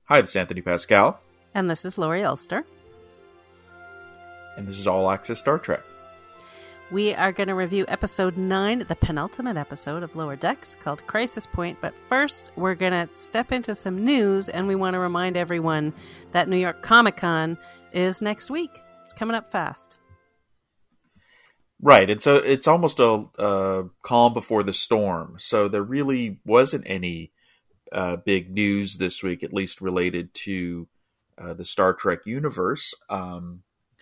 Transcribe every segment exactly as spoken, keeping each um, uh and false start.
Hi, this is Anthony Pascal. And this is Laurie Ulster. And this is All Access Star Trek. We are going to review episode nine, the penultimate episode of Lower Decks, called Crisis Point. But first, we're going to step into some news, and we want to remind everyone that New York Comic Con is next week. It's coming up fast. Right, and so it's almost a uh, calm before the storm. So there really wasn't any uh, big news this week, at least related to uh, the Star Trek universe. Um,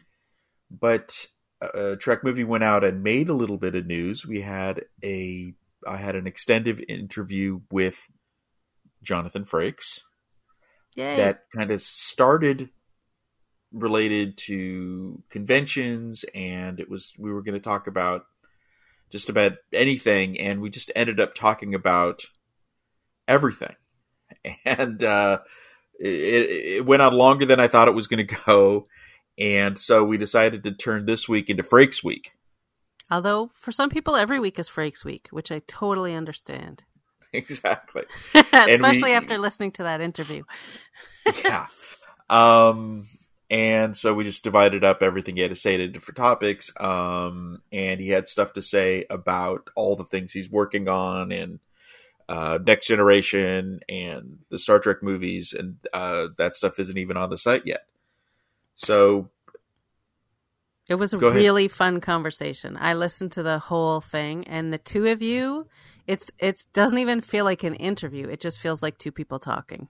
but a Trek movie went out and made a little bit of news. We had a, I had an extended interview with Jonathan Frakes. Yay. That kind of started related to conventions, and it was, we were going to talk about just about anything, and we just ended up talking about everything. And uh, it, it went on longer than I thought it was going to go. And so we decided to turn this week into Frakes Week. Although, for some people, every week is Frakes Week, which I totally understand. Exactly. Especially we, after listening to that interview. Yeah. Um, and so we just divided up everything he had to say to different topics. Um, and he had stuff to say about all the things he's working on, and uh, Next Generation and the Star Trek movies. And uh, that stuff isn't even on the site yet. So it was a really fun conversation. I listened to the whole thing, and the two of you, it's it doesn't even feel like an interview. It just feels like two people talking.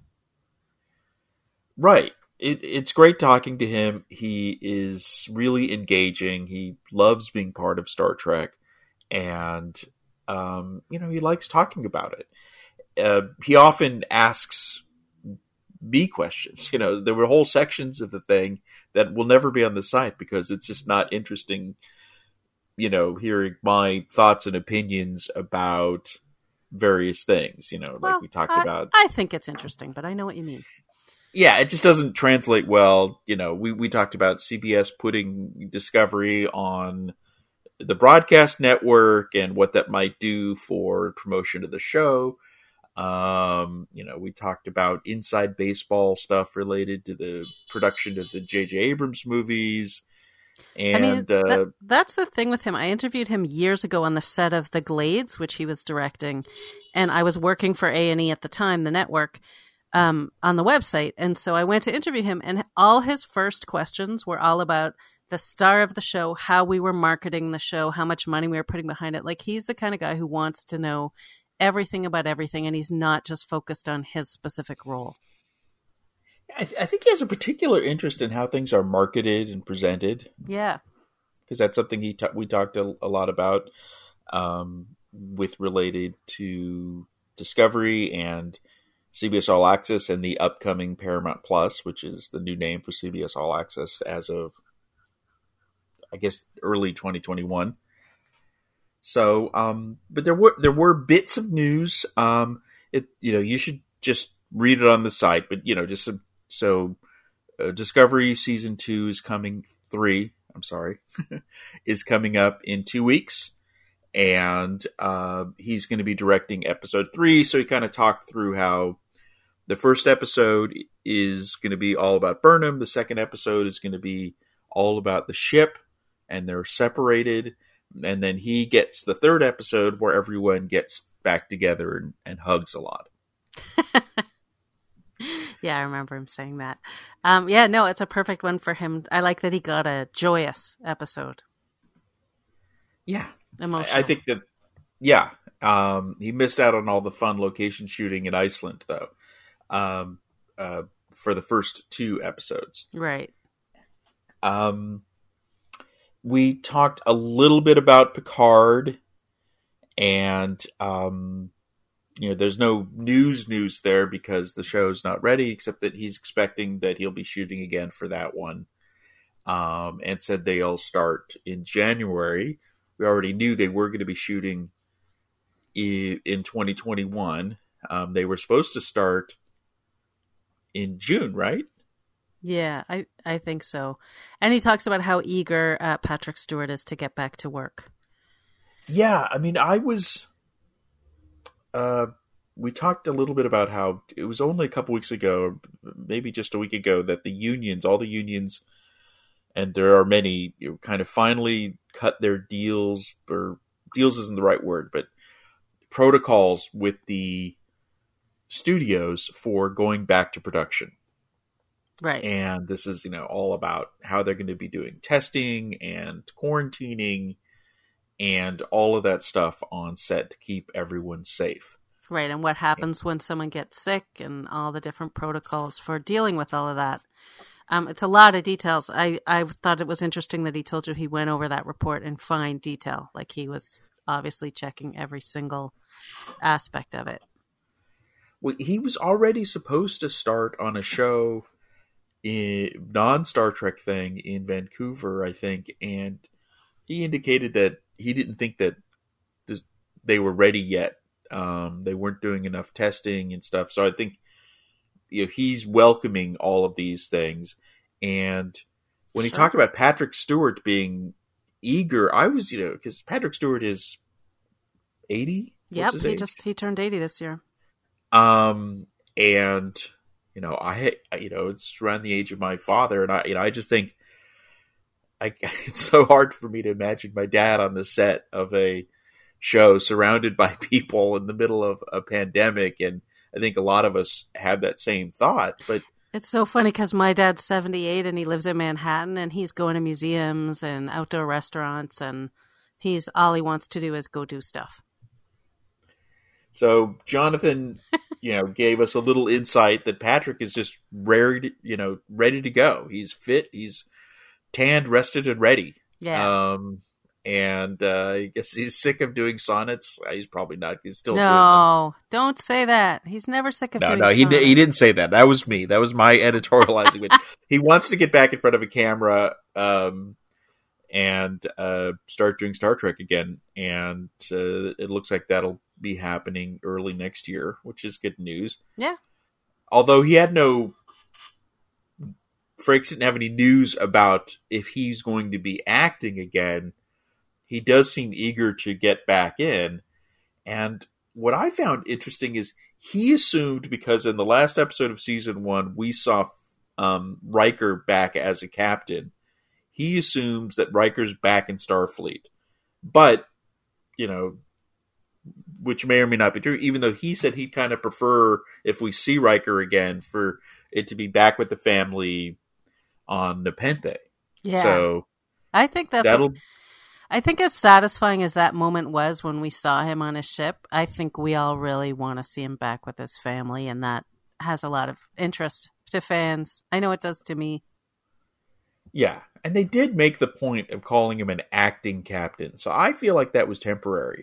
Right. It, it's great talking to him. He is really engaging. He loves being part of Star Trek, and um, you know, he likes talking about it. Uh, he often asks me questions. You know, there were whole sections of the thing that will never be on the site because it's just not interesting, you know, hearing my thoughts and opinions about various things, you know, well, like we talked I, about. I think it's interesting, but I know what you mean. Yeah, it just doesn't translate well. You know, we, we talked about C B S putting Discovery on the broadcast network and what that might do for promotion of the show. Um, you know, we talked about inside baseball stuff related to the production of the J J Abrams movies. And I mean, uh, that, that's the thing with him. I interviewed him years ago on the set of The Glades, which he was directing. And I was working for A and E at the time, the network, um, on the website. And so I went to interview him, and all his first questions were all about the star of the show, how we were marketing the show, how much money we were putting behind it. Like, he's the kind of guy who wants to know everything about everything, and he's not just focused on his specific role. I, th- I think he has a particular interest in how things are marketed and presented. Yeah, because that's something he ta- we talked a, a lot about um, with related to Discovery and C B S All Access and the upcoming Paramount Plus, which is the new name for C B S All Access as of, I guess, early twenty twenty-one. So, um, but there were there were bits of news. Um, it you know you should just read it on the site. But you know, just so, so uh, Discovery season two is coming. Three, I'm sorry, is coming up in two weeks, and uh, he's going to be directing episode three. So he kind of talked through how the first episode is going to be all about Burnham. The second episode is going to be all about the ship, and they're separated. And then he gets the third episode where everyone gets back together and, and hugs a lot. Yeah, I remember him saying that. Um, yeah, no, it's a perfect one for him. I like that he got a joyous episode. Yeah. Emotional. I, I think that, yeah. Um, he missed out on all the fun location shooting in Iceland, though, um, uh, for the first two episodes. Right. Um, We talked a little bit about Picard, and um, you know, there's no news news there because the show's not ready, except that he's expecting that he'll be shooting again for that one, um, and said they'll start in January. We already knew they were going to be shooting in, in twenty twenty-one. Um, they were supposed to start in June, right? Yeah, I, I think so. And he talks about how eager uh, Patrick Stewart is to get back to work. Yeah, I mean, I was... Uh, we talked a little bit about how it was only a couple weeks ago, maybe just a week ago, that the unions, all the unions, and there are many, you know, kind of finally cut their deals, or deals isn't the right word, but protocols with the studios for going back to production. Right. And this is, you know, all about how they're going to be doing testing and quarantining and all of that stuff on set to keep everyone safe. Right. And what happens when someone gets sick and all the different protocols for dealing with all of that. Um, it's a lot of details. I, I thought it was interesting that he told you he went over that report in fine detail. Like he was obviously checking every single aspect of it. Well, he was already supposed to start on a show, in, non-Star Trek thing in Vancouver, I think. And he indicated that he didn't think that this, they were ready yet. Um, they weren't doing enough testing and stuff. So I think, you know, he's welcoming all of these things. And when he Sure. talked about Patrick Stewart being eager, I was, you know, because Patrick Stewart is eighty. Yep. He age? just, he turned eighty this year. Um, and, you know, I, you know, it's around the age of my father. And I, you know, I just think I, it's so hard for me to imagine my dad on the set of a show surrounded by people in the middle of a pandemic. And I think a lot of us have that same thought, but it's so funny because my dad's seventy-eight and he lives in Manhattan and he's going to museums and outdoor restaurants and he's all he wants to do is go do stuff. So Jonathan, you know, gave us a little insight that Patrick is just ready, you know, ready to go. He's fit. He's tanned, rested, and ready. Yeah. Um, and uh, I guess he's sick of doing sonnets. He's probably not. He's still no. Don't say that. He's never sick of no, doing. No, no. He he didn't say that. That was me. That was my editorializing. But he wants to get back in front of a camera um, and uh, start doing Star Trek again. And uh, it looks like that'll be happening early next year, which is good news. Yeah. Although he had no. Frakes didn't have any news about if he's going to be acting again. He does seem eager to get back in. And what I found interesting is he assumed, because in the last episode of season one, we saw um, Riker back as a captain. He assumes that Riker's back in Starfleet. But, you know, which may or may not be true, even though he said he'd kind of prefer, if we see Riker again, for it to be back with the family on Nepenthe. Yeah. So I think that's that'll... What... I think as satisfying as that moment was when we saw him on his ship, I think we all really want to see him back with his family, and that has a lot of interest to fans. I know it does to me. Yeah, and they did make the point of calling him an acting captain, so I feel like that was temporary.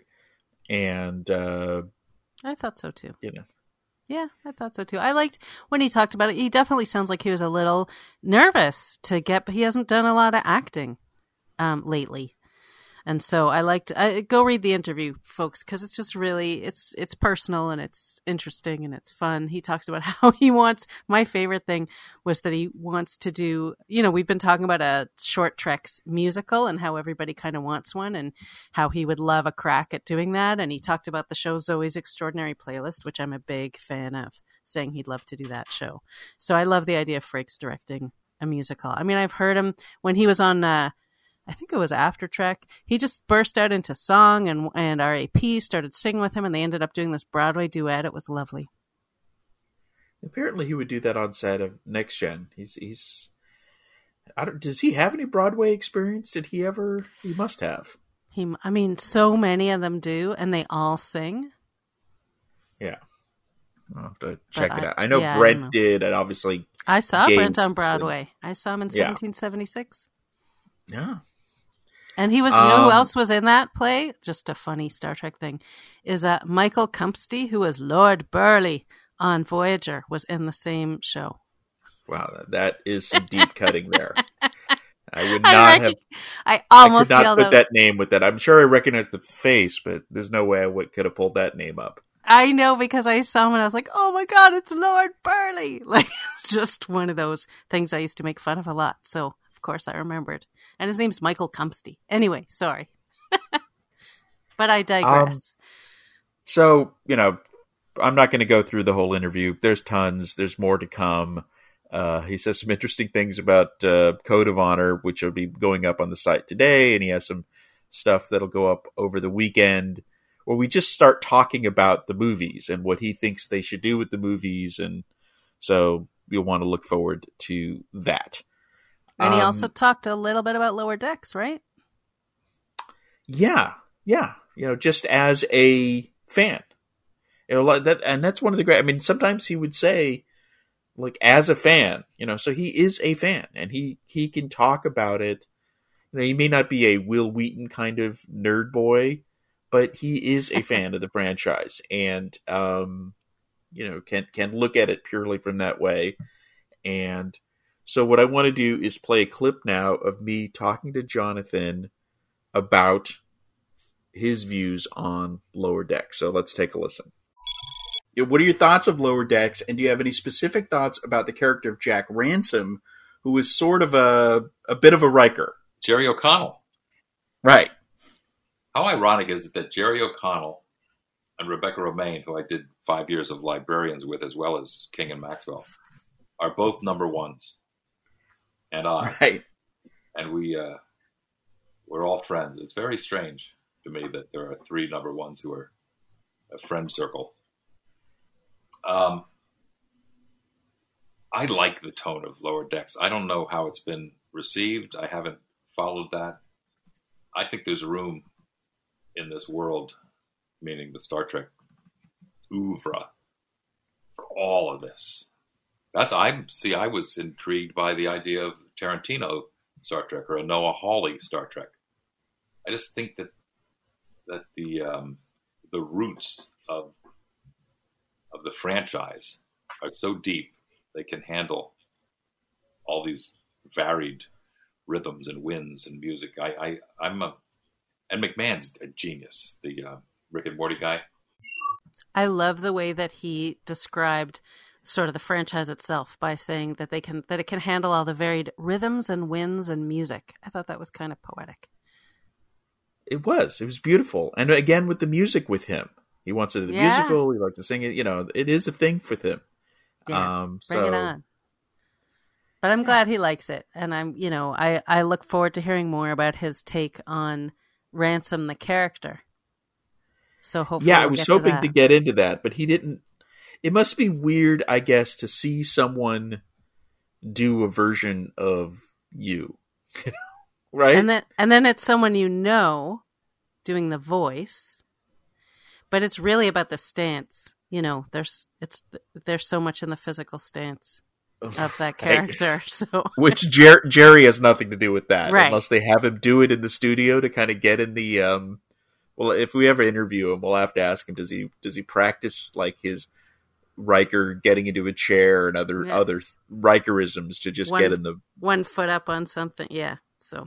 And uh, I thought so too. You know. Yeah, I thought so too. I liked when he talked about it. He definitely sounds like he was a little nervous to get, but he hasn't done a lot of acting um, lately. And so I liked, I, go read the interview, folks, because it's just really, it's it's personal and it's interesting and it's fun. He talks about how he wants, my favorite thing was that he wants to do, you know, we've been talking about a Short Treks musical and how everybody kind of wants one and how he would love a crack at doing that. And he talked about the show Zoe's Extraordinary Playlist, which I'm a big fan of, saying he'd love to do that show. So I love the idea of Frakes directing a musical. I mean, I've heard him when he was on, uh, I think it was After Trek. He just burst out into song, and and R A P started singing with him, and they ended up doing this Broadway duet. It was lovely. Apparently, he would do that on set of Next Gen. He's he's. I don't. Does he have any Broadway experience? Did he ever? He must have. He. I mean, so many of them do, and they all sing. Yeah, I'll have to check but it I, out. I know yeah, Brent I know. did, and obviously I saw Games Brent on Broadway. I saw him in Yeah. seventeen seventy-six. Yeah. And he was, you know who Um, else was in that play? Just a funny Star Trek thing. Is uh, Michael Cumpsty, who was Lord Burleigh on Voyager, was in the same show. Wow, that is some deep cutting there. I would I not rec- have. I I almost could not yelled put out. that name with that. I'm sure I recognize the face, but there's no way I would, could have pulled that name up. I know because I saw him and I was like, oh my God, it's Lord Burleigh. Like, just one of those things I used to make fun of a lot. So, of course, I remembered. And his name's Michael Cumpsty. Anyway, sorry. But I digress. Um, So, you know, I'm not going to go through the whole interview. There's tons. There's more to come. Uh, he says some interesting things about uh, Code of Honor, which will be going up on the site today, and he has some stuff that'll go up over the weekend, where we just start talking about the movies and what he thinks they should do with the movies, and so you'll want to look forward to that. And he um, also talked a little bit about Lower Decks, right? Yeah, yeah. You know, just as a fan, you know, that, and that's one of the great. I mean, sometimes he would say, like, as a fan, you know, so he is a fan, and he he can talk about it. You know, he may not be a Will Wheaton kind of nerd boy, but he is a fan of the franchise, and um, you know, can can look at it purely from that way. And so, what I want to do is play a clip now of me talking to Jonathan about his views on Lower Decks. So let's take a listen. What are your thoughts of Lower Decks, and do you have any specific thoughts about the character of Jack Ransom, who is sort of a a bit of a Riker? Jerry O'Connell. Right. How ironic is it that Jerry O'Connell and Rebecca Romaine, who I did five years of Librarians with, as well as King and Maxwell, are both number ones. And I. Right. And we, uh, we're all friends. It's very strange to me that there are three number ones who are a friend circle. Um, I like the tone of Lower Decks. I don't know how it's been received. I haven't followed that. I think there's room in this world, meaning the Star Trek oeuvre, for all of this. That's I see. I was intrigued by the idea of Tarantino Star Trek or a Noah Hawley Star Trek. I just think that that the um, the roots of of the franchise are so deep they can handle all these varied rhythms and winds and music. I, I I'm a and McMahon's a genius. The uh, Rick and Morty guy. I love the way that he described sort of the franchise itself by saying that they can that it can handle all the varied rhythms and winds and music. I thought that was kind of poetic. It was. It was beautiful. And again, with the music with him. He wants to do the yeah. musical. He likes to sing it. You know, it is a thing for him. Yeah, um, bring so, it on. But I'm glad he likes it. And I'm, you know, I, I look forward to hearing more about his take on Ransom, the character. So hopefully Yeah, we'll I was get hoping to, to get into that, but he didn't. It must be weird, I guess, to see someone do a version of you. Right? And then, and then it's someone you know doing the voice. But it's really about the stance. You know, there's it's there's so much in the physical stance of that character. So, which Jer- Jerry has nothing to do with that, right. Unless they have him do it in the studio to kind of get in the. Um, well, if we ever interview him, we'll have to ask him: Does he does he practice like his Riker getting into a chair and other yeah. other Rikerisms to just one, get in the one foot up on something? Yeah. So.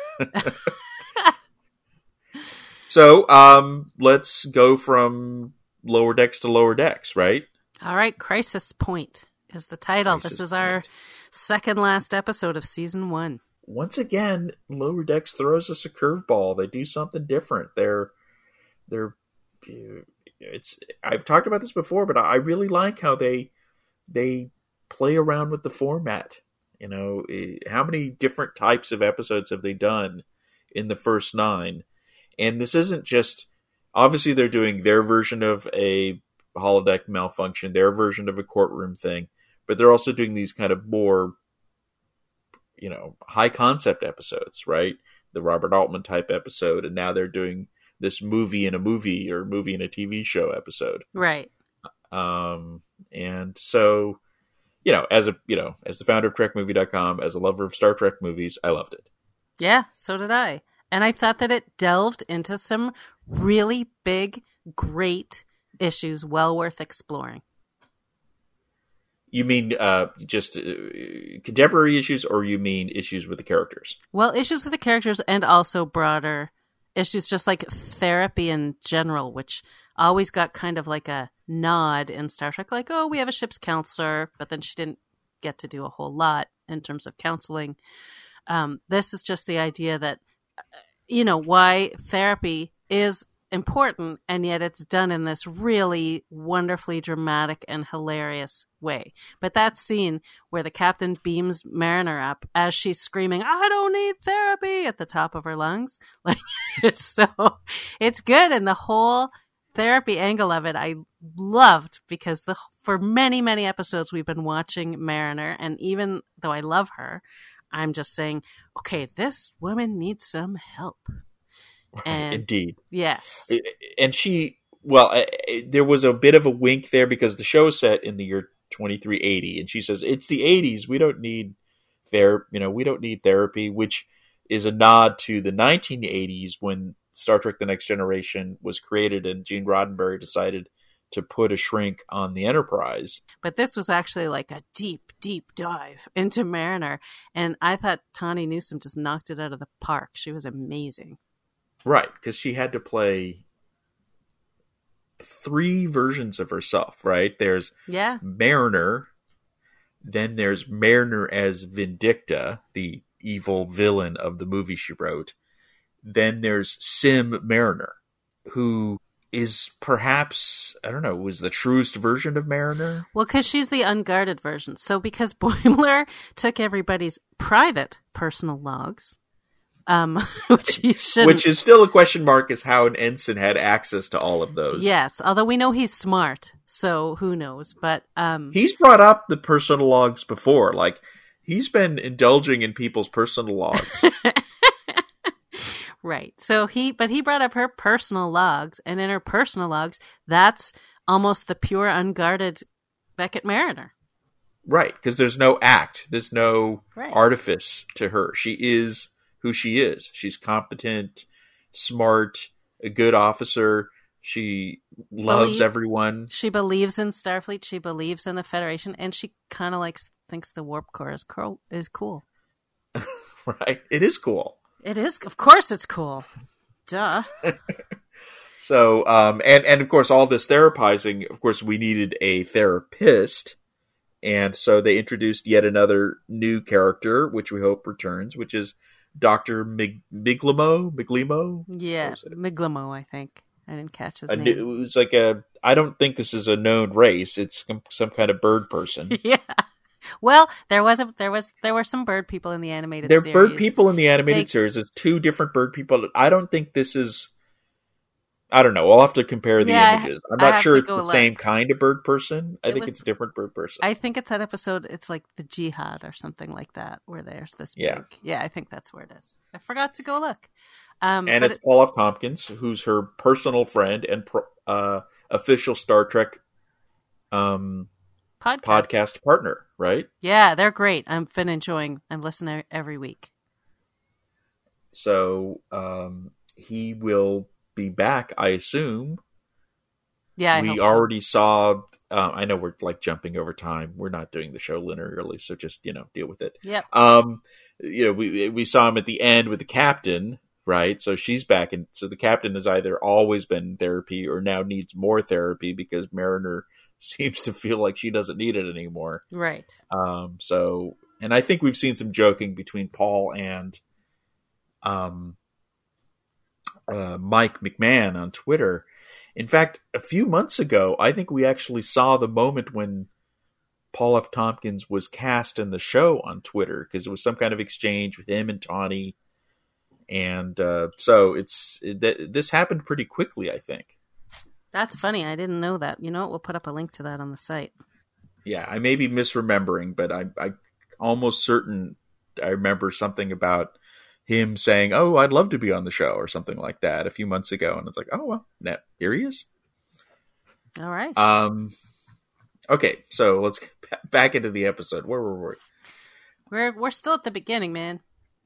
So, um, let's go from Lower Decks to Lower Decks, right? All right, Crisis Point is the title. Crisis this is our Point. second last episode of season one. Once again, Lower Decks throws us a curveball. They do something different. They're, they're, it's. I've talked about this before, but I really like how they, they play around with the format. You know, how many different types of episodes have they done in the first nine? And this isn't just, obviously they're doing their version of a holodeck malfunction, their version of a courtroom thing, but they're also doing these kind of more, you know, high concept episodes, right? The Robert Altman type episode. And now they're doing this movie in a movie or movie in a T V show episode. Right. Um, and so, you know, as a, you know, as the founder of Trek Movie dot com, as a lover of Star Trek movies, I loved it. Yeah, so did I. And I thought that it delved into some really big, great issues well worth exploring. You mean uh, just uh, contemporary issues, or you mean issues with the characters? Well, issues with the characters and also broader issues, just like therapy in general, which always got kind of like a nod in Star Trek, like, oh, we have a ship's counselor, but then she didn't get to do a whole lot in terms of counseling. Um, this is just the idea that, you know, why therapy is important, and yet it's done in this really wonderfully dramatic and hilarious way. But that scene where the captain beams Mariner up as she's screaming, "I don't need therapy," at the top of her lungs, like it's so it's good, and the whole therapy angle of it I loved, because the for many many episodes we've been watching Mariner, and even though I love her, I'm just saying, okay, this woman needs some help. And indeed. Yes. And she, well, uh, there was a bit of a wink there because the show is set in the year twenty-three eighty, and she says, "It's the eighties. We don't need therapy, you know, we don't need therapy," which is a nod to the nineteen eighties when Star Trek The Next Generation was created and Gene Roddenberry decided to put a shrink on the Enterprise. But this was actually like a deep, deep dive into Mariner, and I thought Tawny Newsome just knocked it out of the park. She was amazing. Right, because she had to play three versions of herself, right? There's yeah. Mariner, then there's Mariner as Vindicta, the evil villain of the movie she wrote. Then there's Sim Mariner, who is perhaps, I don't know, was the truest version of Mariner? Well, because she's the unguarded version. So because Boimler took everybody's private personal logs, Um, which he shouldn't. Which is still a question mark, is how an ensign had access to all of those. Yes, although we know he's smart, so who knows? But um, he's brought up the personal logs before. Like, he's been indulging in people's personal logs. Right. So he, but he brought up her personal logs, and in her personal logs, that's almost the pure unguarded Beckett Mariner. Right, because there's no act, there's no right. artifice to her. She is who she is. She's competent, smart, a good officer. She loves Believe, everyone. She believes in Starfleet. She believes in the Federation, and she kind of likes thinks the Warp Core is cool. Is cool. Right. It is cool. It is. Of course, it's cool. Duh. So, um, and and of course, all this therapizing. Of course, we needed a therapist. And so they introduced yet another new character, which we hope returns, which is Doctor Mig- Miglimo? Miglimo? Yeah, Miglimo, I think. I didn't catch his a name. New, it was like a, I don't think this is a known race. It's some, some kind of bird person. Yeah. Well, there was a, there was, there were some bird people in the animated there series. There are bird people in the animated they, series. It's two different bird people. I don't think this is, I don't know. I'll have to compare the yeah, images. I'm not sure it's the look. same kind of bird person. I it think was, it's a different bird person. I think it's that episode. It's like the Jihad or something like that, where there's this yeah. big. Yeah, I think that's where it is. I forgot to go look. Um, and it's it, Paul F. Tompkins, who's her personal friend and pro, uh, official Star Trek um, podcast. podcast partner, right? Yeah, they're great. I've been enjoying. I'm listening every week. So um, he will be back, I assume. Yeah, I we hope already so. saw. Uh, I know we're like jumping over time. We're not doing the show linearly, so just you know deal with it. Yep. Um, you know, we we saw him at the end with the captain, right? So she's back, and so the captain has either always been in therapy or now needs more therapy because Mariner seems to feel like she doesn't need it anymore. Right. Um. So, and I think we've seen some joking between Paul and um. Uh, Mike McMahon on Twitter. In fact, a few months ago, I think we actually saw the moment when Paul F. Tompkins was cast in the show on Twitter, because it was some kind of exchange with him and Tawny. And uh, so it's it, this happened pretty quickly, I think. That's funny. I didn't know that. You know what? We'll put up a link to that on the site. Yeah, I may be misremembering, but I, I almost certain I remember something about him saying, "Oh, I'd love to be on the show," or something like that a few months ago. And it's like, oh, well, now, here he is. All right. Um, okay, so let's get back into the episode. Where were we? We're, we're still at the beginning, man.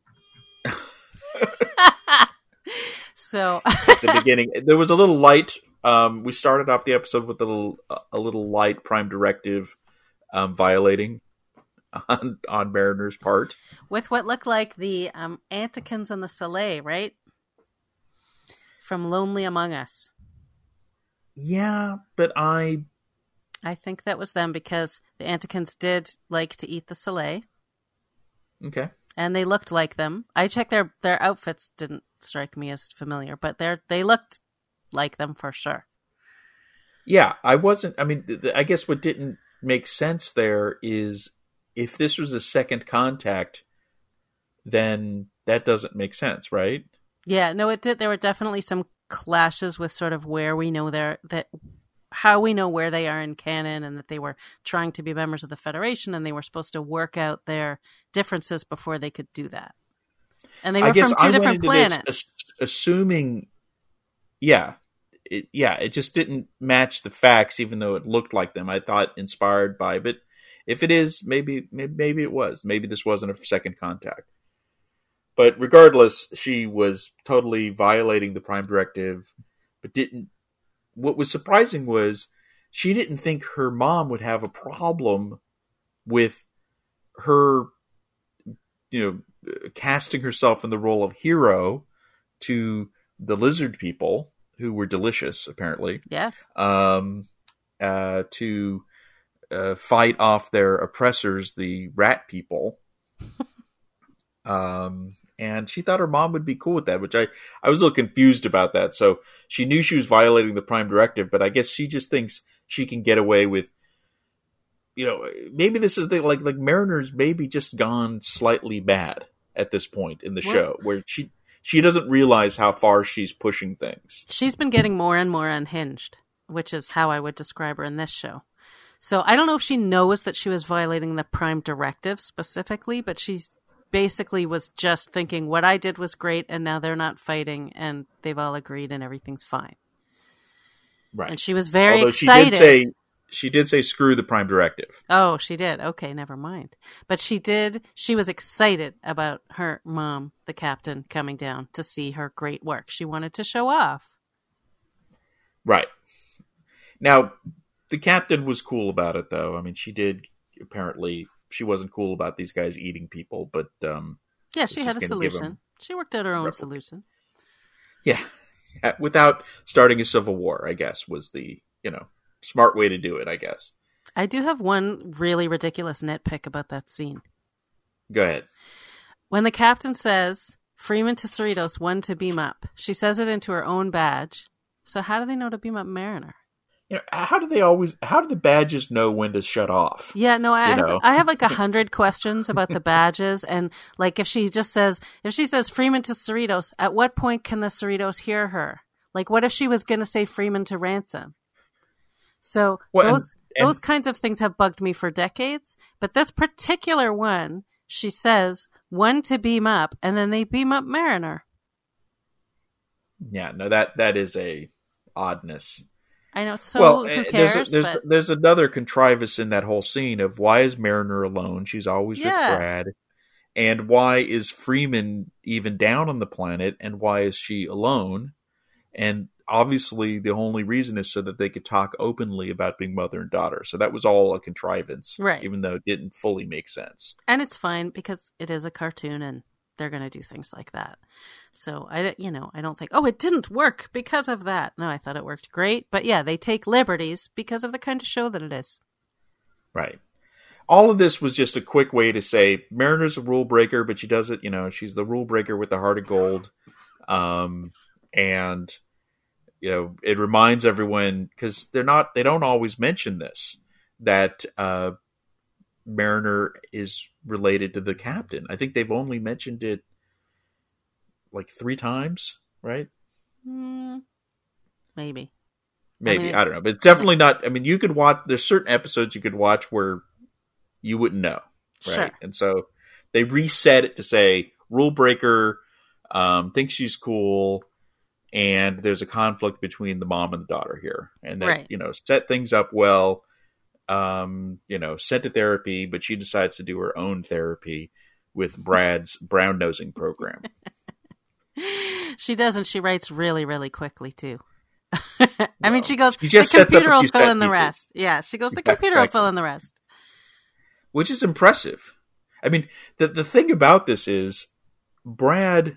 So at the beginning, there was a little light. Um, we started off the episode with a little, a little light Prime Directive um, violating on on Mariner's part, with what looked like the um, Antikins and the Soleil, right? From Lonely Among Us. Yeah, but I, I think that was them, because the Antikins did like to eat the Soleil. Okay. And they looked like them. I checked their their outfits didn't strike me as familiar, but they they looked like them for sure. Yeah, I wasn't. I mean, th- th- I guess what didn't make sense there is if this was a second contact, then that doesn't make sense, right? Yeah, no, it did. There were definitely some clashes with sort of where we know they're that how we know where they are in canon, and that they were trying to be members of the Federation, and they were supposed to work out their differences before they could do that. And they were I guess from two I different went into planets. this ass- assuming, yeah, it, yeah, it just didn't match the facts, even though it looked like them. I thought inspired by, but if it is, maybe, maybe, maybe it was. Maybe this wasn't a second contact. But regardless, she was totally violating the Prime Directive, but didn't. What was surprising was she didn't think her mom would have a problem with her, you know, casting herself in the role of hero to the lizard people, who were delicious, apparently. Yes. Um, uh, to uh, fight off their oppressors, the rat people. um, and she thought her mom would be cool with that, which I, I was a little confused about that. So she knew she was violating the Prime Directive, but I guess she just thinks she can get away with, you know, maybe this is the, like, like Mariner's maybe just gone slightly bad at this point in the What? show, where she, she doesn't realize how far she's pushing things. She's been getting more and more unhinged, which is how I would describe her in this show. So I don't know if she knows that she was violating the Prime Directive specifically, but she's basically was just thinking what I did was great, and now they're not fighting, and they've all agreed, and everything's fine. Right. And she was very Although excited. She did say, she did say screw the Prime Directive. Oh, she did. Okay, never mind. But she did. She was excited about her mom, the captain, coming down to see her great work. She wanted to show off. Right. Now, the captain was cool about it, though. I mean, she did apparently. She wasn't cool about these guys eating people, but um, yeah, she had a gonna give solution. them- She worked out her own Rebel. solution. Yeah, without starting a civil war, I guess, was the, you know, smart way to do it, I guess. I do have one really ridiculous nitpick about that scene. Go ahead. When the captain says, Freeman to Cerritos, one to beam up, she says it into her own badge. So how do they know to beam up Mariner? You know, how do they always, how do the badges know when to shut off? Yeah, no, I You have, know? I have like a hundred questions about the badges. And like if she just says, if she says Freeman to Cerritos, at what point can the Cerritos hear her? Like what if she was going to say Freeman to Ransom? So Well, those and- those kinds of things have bugged me for decades. But this particular one, she says one to beam up, and then they beam up Mariner. Yeah, no, that that is a oddness. I know it's so well, who uh, cares? there's a, there's, but there's another contrivance in that whole scene of why is Mariner alone? She's always Yeah. with Brad. And why is Freeman even down on the planet? And why is she alone? And obviously the only reason is so that they could talk openly about being mother and daughter. So that was all a contrivance, Right. even though it didn't fully make sense. and it's fine because it is a cartoon and they're going to do things like that. So I, you know, I don't think, oh, it didn't work because of that. No, I thought it worked great. But yeah, they take liberties because of the kind of show that it is. Right. All of this was just a quick way to say Mariner's a rule breaker, but she does it, you know, she's the rule breaker with the heart of gold. Um, and, you know, it reminds everyone, because they're not, they don't always mention this, that uh, Mariner is related to the captain. I think they've only mentioned it like three times, right? Mm, maybe. Maybe. I, mean, don't know. But it's definitely not, I mean, you could watch, there's certain episodes you could watch where you wouldn't know, right? Sure. And so they reset it to say rule breaker, um, thinks she's cool, and there's a conflict between the mom and the daughter here, and that Right. you know set things up well. Um, you know, sent to therapy, but she decides to do her own therapy with Brad's brown nosing program. She does, and she writes really, really quickly too. I mean, Well, she goes, she just the sets up computer a will few fill set in the pieces. rest. Yeah, she goes, the Yeah, computer will exactly. fill in the rest. Which is impressive. I mean, the the thing about this is Brad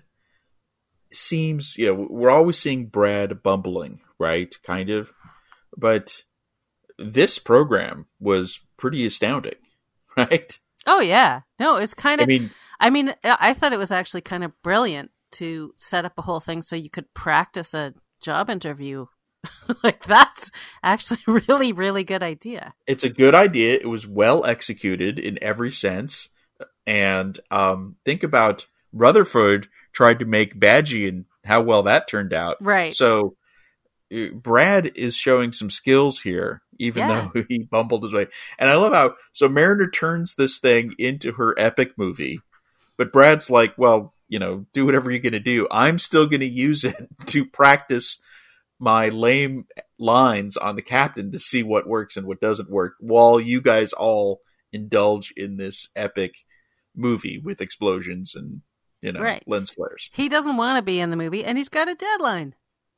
seems, you know, we're always seeing Brad bumbling, right? Kind of. But this program was pretty astounding, right? Oh yeah, no, it's kind I of. mean, I mean, I thought it was actually kind of brilliant to set up a whole thing so you could practice a job interview. Like, that's actually a really, really good idea. It's a good idea. It was well executed in every sense. And um, think about Rutherford tried to make Badgie and how well that turned out. Right. So uh, Brad is showing some skills here, even Yeah. though he bumbled his way. And I love how, so Mariner turns this thing into her epic movie, but Brad's like, well, you know, do whatever you're going to do. I'm still going to use it to practice my lame lines on the captain to see what works and what doesn't work, while you guys all indulge in this epic movie with explosions and, you know, Right. lens flares. He doesn't want to be in the movie, and he's got a deadline.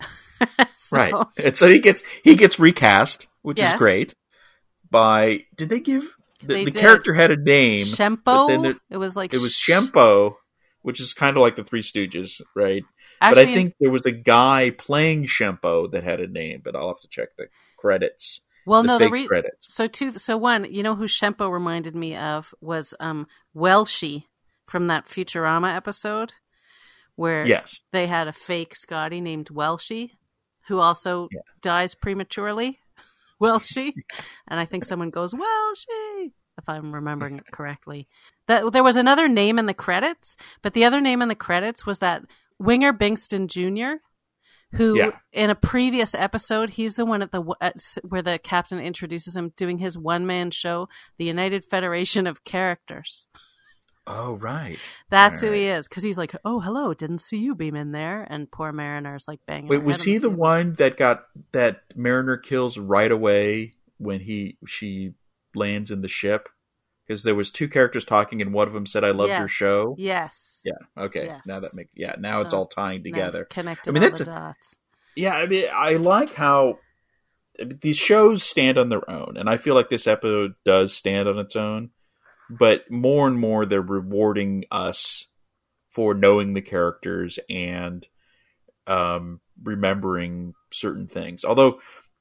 So- Right. And so he gets he gets recast, which Yes. is great. By did they give the, They the did. character had a name? but Shempo. then there- It was like It was Sh- Shempo, which is kind of like the Three Stooges, right? Actually, but I think there was a guy playing Shempo that had a name, but I'll have to check the credits. well, the no, fake the re- credits. so two. So one, you know who Shempo reminded me of was um Welshie from that Futurama episode, where Yes. they had a fake Scotty named Welshie, who also Yeah. dies prematurely. Welshie, and I think someone goes Welshie, if I'm remembering it correctly. That there was another name in the credits, but the other name in the credits was that Winger Bingston Junior, who Yeah. in a previous episode, he's the one at the at, where the captain introduces him doing his one man show, the United Federation of Characters. Oh, right. That's All who he right. is, because he's like, "Oh, hello, didn't see you beam in there," and poor Mariner's like banging. Wait, her was head on he the table. one that got that Mariner kills right away when he she lands in the ship? Because there was two characters talking, and one of them said, "I loved your Yes. show." Yes. Yeah. Okay. Yes. Now that makes yeah. Now it's So, all tying Now together. connected I mean, all that's the a- dots. Yeah. I mean, I like how these shows stand on their own, and I feel like this episode does stand on its own. But more and more, they're rewarding us for knowing the characters and um, remembering certain things. Although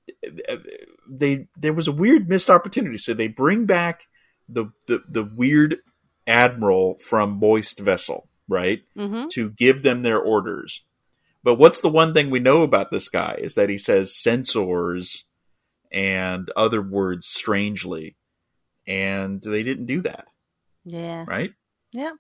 they there was a weird missed opportunity, so they bring back the the, the weird admiral from Moist Vessel, right, Mm-hmm. to give them their orders. But what's the one thing we know about this guy is that he says censors and other words strangely, and they didn't do that, Yeah. right? Yep.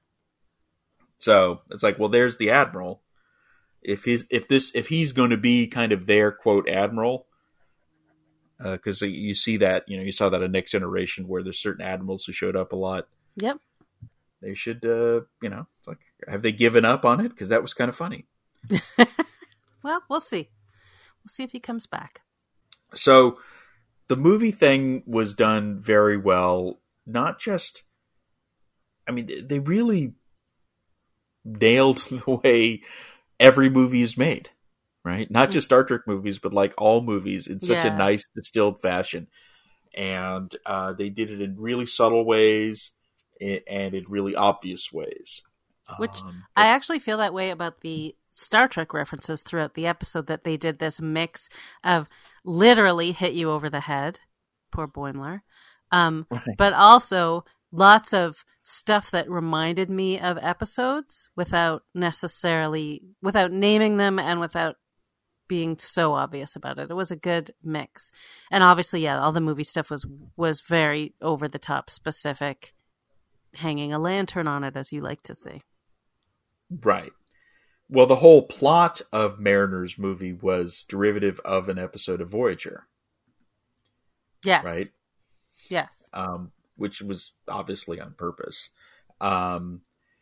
So it's like, well, there's the admiral. If he's if this if he's going to be kind of their quote admiral, because uh, you see that you know you saw that in Next Generation where there's certain admirals who showed up a lot. Yep. They should, uh, you know, like have they given up on it? Because that was kind of funny. Well, we'll see. We'll see if he comes back. So the movie thing was done very well. Not just, I mean, they really nailed the way every movie is made, right? Not just Star Trek movies, but like all movies in such Yeah. a nice distilled fashion. And uh, they did it in really subtle ways and in really obvious ways. Which Um, I actually feel that way about the Star Trek references throughout the episode, that they did this mix of literally hit you over the head, poor Boimler, um, Right. but also lots of stuff that reminded me of episodes without necessarily, without naming them and without being so obvious about it. It was a good mix. And obviously, yeah, all the movie stuff was was very over the top specific, hanging a lantern on it, as you like to say. Right. Well, the whole plot of Mariner's movie was derivative of an episode of Voyager, Yes. right? Yes. Um, which was obviously on purpose. Um,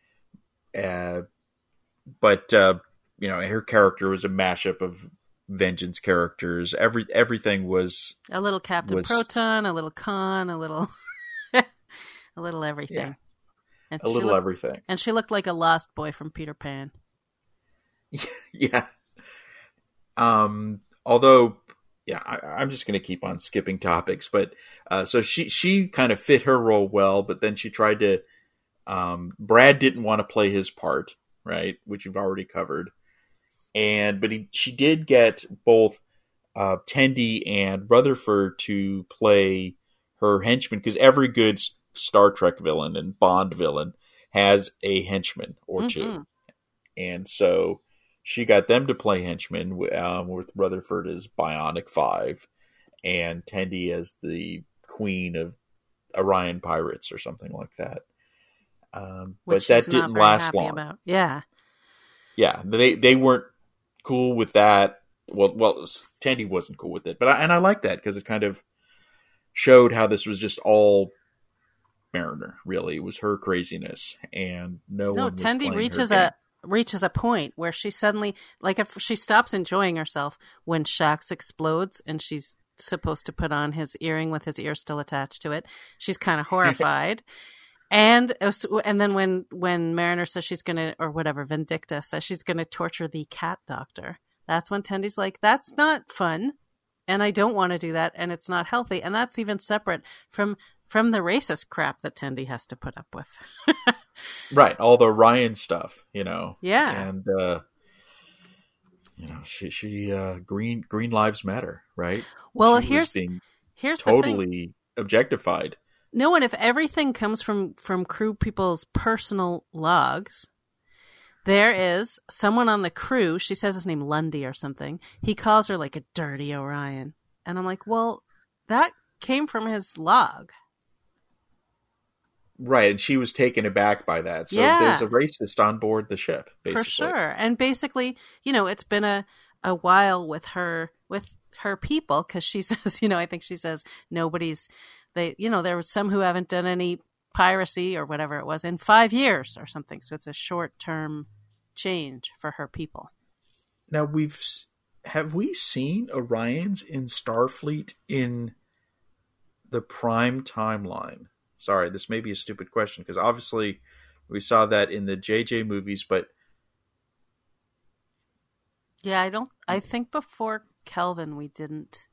uh, but, uh, you know, her character was a mashup of Vengeance characters. Every Everything was... A little Captain was- Proton, a little Khan, a little, a little everything. Yeah. And a she little looked, everything. and she looked like a lost boy from Peter Pan. Yeah. Um, although, yeah, I, I'm just going to keep on skipping topics. But uh, so she she kind of fit her role well, but then she tried to. Um, Brad didn't want to play his part, right, which you've already covered, and but he she did get both uh, Tendi and Rutherford to play her henchman, because every good Star Trek villain and Bond villain has a henchman or two. Mhm. And so she got them to play henchmen um, with Rutherford as Bionic Five and Tendi as the queen of Orion Pirates or something like that. Um, but that didn't last long. About. Yeah, yeah, they they weren't cool with that. Well, well, Tendi wasn't cool with it, but I, and I like that because it kind of showed how this was just all Mariner. Really, it was her craziness, and no, no one was Tendi reaches a reaches a point where she suddenly, like, if she stops enjoying herself when Shax explodes and she's supposed to put on his earring with his ear still attached to it. She's kind of horrified. and and then when when Mariner says she's gonna, or whatever, Vindicta says she's gonna torture the cat doctor, that's when Tendi's like, that's not fun, and I don't want to do that, and it's not healthy. And that's even separate from from the racist crap that Tendi has to put up with. Right, all the Ryan stuff, you know. Yeah. And uh you know, she she uh, green green lives matter, right? Well, she here's was being here's totally objectified. No, and if everything comes from from crew people's personal logs, there is someone on the crew. She says his name Lundy or something. He calls her like a dirty Orion, and I'm like, well, that came from his log. Right, and she was taken aback by that. So yeah. There's a racist on board the ship, basically. For sure. And basically, you know, it's been a, a while with her with her people, because she says, you know, I think she says nobody's, they, you know, there were some who haven't done any piracy or whatever it was in five years or something. So it's a short-term change for her people. Now, we've, have we seen Orions in Starfleet in the Prime timeline? Sorry, this may be a stupid question, because obviously we saw that in the J J movies, but yeah, I don't. I think before Kelvin, we didn't.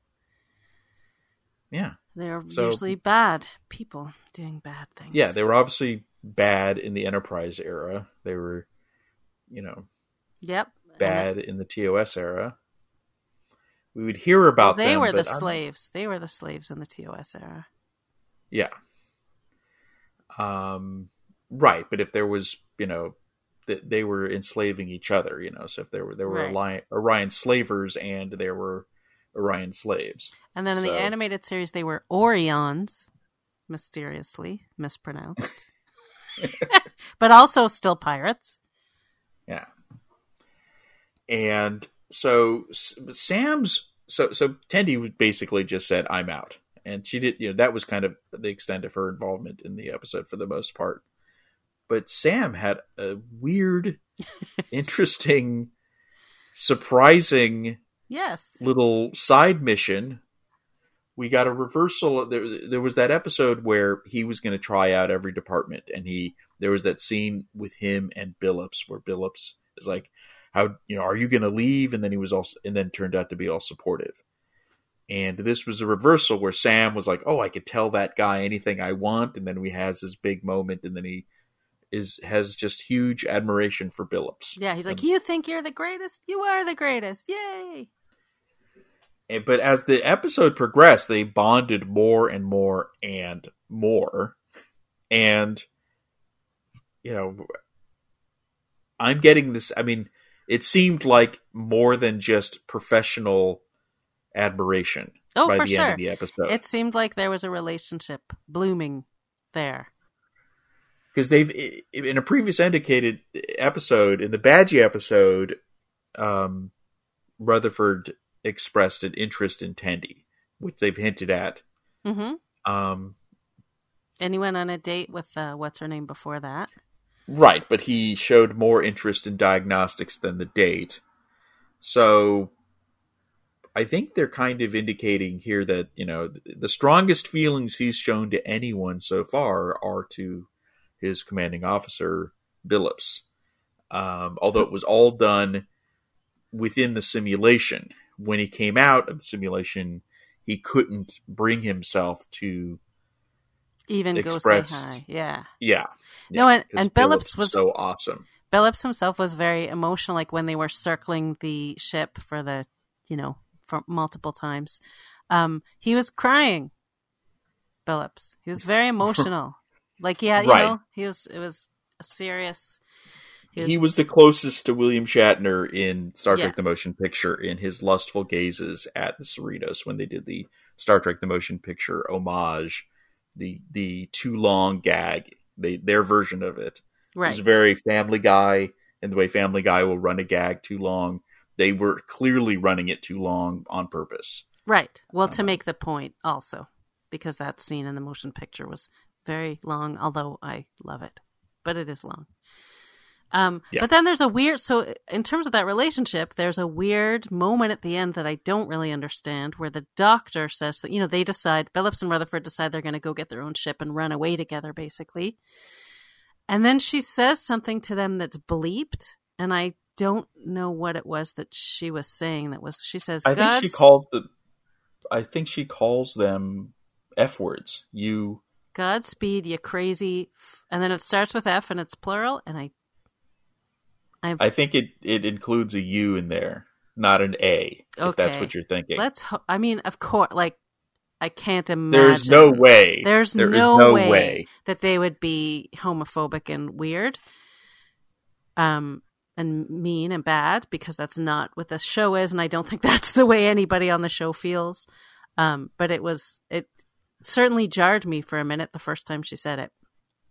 Yeah, they're so, usually bad people doing bad things. Yeah, they were obviously bad in the Enterprise era. They were, you know, yep, bad in the T O S era. We would hear about well, they them. were the but slaves. They were the slaves in the T O S era. Yeah. Um, right, but if there was, you know, th- they were enslaving each other, you know, so if there were there were right. Orion, Orion slavers and there were Orion slaves. And then in so. the animated series, they were Orions, mysteriously mispronounced, but also still pirates. Yeah. And so Sam's, so so Tendi basically just said, "I'm out." And she did, you know, that was kind of the extent of her involvement in the episode for the most part. But Sam had a weird, interesting, surprising yes. little side mission. We got a reversal. There, there was that episode where he was going to try out every department. And he, there was that scene with him and Billups where Billups is like, how, you know, are you going to leave? And then he was also, and then turned out to be all supportive. And this was a reversal where Sam was like, "Oh, I could tell that guy anything I want," and then he has this big moment, and then he is has just huge admiration for Billups. Yeah, he's like, and, "You think you're the greatest? You are the greatest! Yay!" And, but as the episode progressed, they bonded more and more and more, and you know, I'm getting this. I mean, it seemed like more than just professional admiration oh, by for the sure. end of the episode. It seemed like there was a relationship blooming there. Because they've, in a previous indicated episode, in the Badgie episode, um, Rutherford expressed an interest in Tendi, which they've hinted at. Mm-hmm. Um, and he went on a date with, uh, what's her name before that? Right, but he showed more interest in diagnostics than the date. So I think they're kind of indicating here that, you know, the strongest feelings he's shown to anyone so far are to his commanding officer, Billups. Um, although it was all done within the simulation. When he came out of the simulation, he couldn't bring himself to even express, go say hi. Yeah. Yeah. No, yeah, and, and Billups was so awesome. Billups himself was very emotional, like when they were circling the ship for the, you know, for multiple times. Um, he was crying. Billups. He was very emotional. Like, yeah, you right. know, he was, it was a serious, He was, he was the closest to William Shatner in Star Trek Yes. The Motion Picture in his lustful gazes at the Cerritos when they did the Star Trek The Motion Picture homage, the the too long gag, they their version of it. right. It was very Family Guy, and the way Family Guy will run a gag too long. They were clearly running it too long on purpose. Right. Well, to Um, make the point also, because that scene in the motion picture was very long, although I love it, but it is long. Um, Yeah. But then there's a weird, so in terms of that relationship, there's a weird moment at the end that I don't really understand where the doctor says that, you know, they decide, Billups and Rutherford decide they're going to go get their own ship and run away together, basically. And then she says something to them that's bleeped, and I don't know what it was that she was saying. That was, she says, I think she God's- calls the. I think she calls them F words. You. Godspeed, you crazy. F-. And then it starts with F and it's plural. And I, I, I think it, it includes a U in there, not an A. If that's Okay. what you're thinking. let's, ho- I mean, of course, like, I can't imagine. There's no way. There's There is no, no way, way. that they would be homophobic and weird. Um, and mean and bad, because that's not what this show is. And I don't think that's the way anybody on the show feels. Um, but it was, it certainly jarred me for a minute the first time she said it.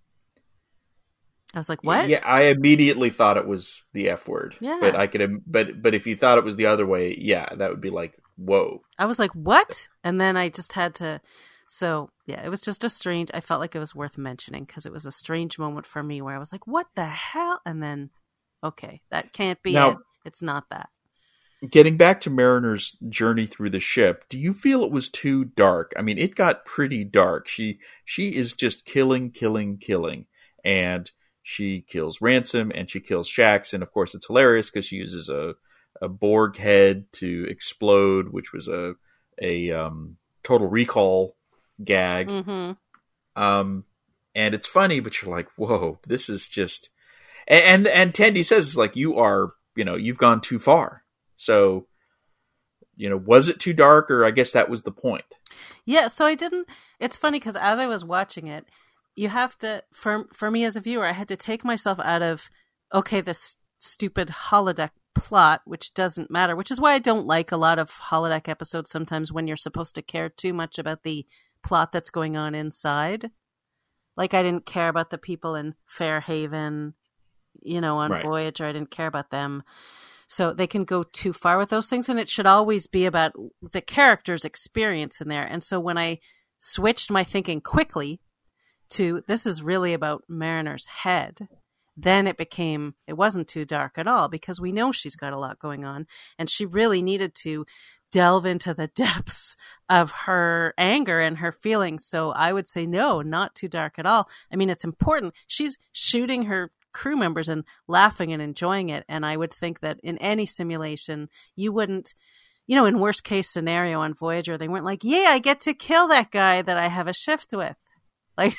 I was like, what? Yeah, I immediately thought it was the F word. Yeah. But I could. But but if you thought it was the other way, yeah, that would be like, whoa. I was like, what? And then I just had to. So, yeah, it was just a strange. I felt like it was worth mentioning because it was a strange moment for me where I was like, what the hell? And then, okay, that can't be Now- it. It's not that. Getting back to Mariner's journey through the ship, do you feel it was too dark? I mean, it got pretty dark. She she is just killing, killing, killing, and she kills Ransom and she kills Shax, and of course it's hilarious because she uses a a Borg head to explode, which was a a um, Total Recall gag. Mm-hmm. Um, and it's funny, but you're like, whoa, this is just. And and, and Tandy says it's like you are, you know, you've gone too far. So, you know, was it too dark, or I guess that was the point. Yeah, so I didn't. It's funny because as I was watching it, you have to, for for me as a viewer, I had to take myself out of, okay, this stupid holodeck plot, which doesn't matter, which is why I don't like a lot of holodeck episodes sometimes when you're supposed to care too much about the plot that's going on inside. Like, I didn't care about the people in Fairhaven, you know, on Right. Voyager. I didn't care about them. So they can go too far with those things, and it should always be about the character's experience in there. And so when I switched my thinking quickly to this is really about Mariner's head, then it became, it wasn't too dark at all, because we know she's got a lot going on, and she really needed to delve into the depths of her anger and her feelings. So I would say no, not too dark at all. I mean, it's important. She's shooting her crew members and laughing and enjoying it. And I would think that in any simulation, you wouldn't, you know, in worst case scenario on Voyager, they weren't like, yeah, I get to kill that guy that I have a shift with. Like,